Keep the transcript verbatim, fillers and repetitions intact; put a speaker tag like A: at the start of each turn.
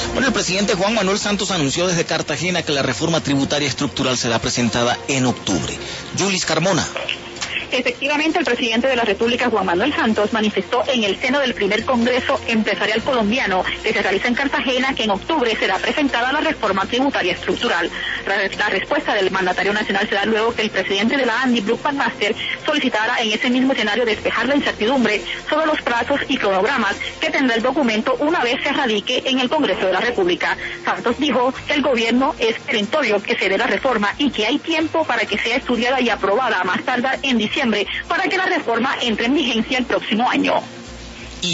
A: Bueno, el presidente Juan Manuel Santos anunció desde Cartagena que la reforma tributaria estructural será presentada en octubre. Yulis Carmona.
B: Efectivamente, el presidente de la República, Juan Manuel Santos, manifestó en el seno del primer Congreso Empresarial Colombiano que se realiza en Cartagena que en octubre será presentada la reforma tributaria estructural. La respuesta del mandatario nacional se da luego que el presidente de la ANDI, Bruce McMaster, solicitara en ese mismo escenario despejar la incertidumbre sobre los plazos y cronogramas que tendrá el documento una vez se radique en el Congreso de la República. Santos dijo que el gobierno es perentorio que se dé la reforma y que hay tiempo para que sea estudiada y aprobada a más tardar en diciembre para que la reforma entre en vigencia el próximo año.